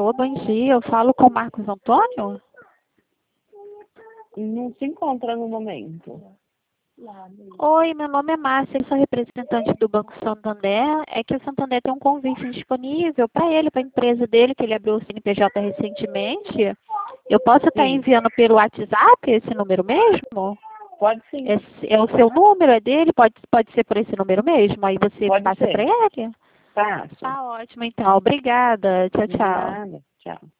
Alô, bom dia. Eu falo com o Marcos Antônio? Não se encontra no momento. Oi, meu nome é Márcia, eu sou representante do Banco Santander. É que o Santander tem um convite disponível para ele, para a empresa dele, que ele abriu o CNPJ recentemente. Eu posso estar Sim, enviando pelo WhatsApp esse número mesmo? pode sim, É o seu número, é dele? Pode ser por esse número mesmo? Aí você pode passa para ser. ele? Passo. Tá ótimo, então. Obrigada. Tchau, De tchau. nada. Tchau.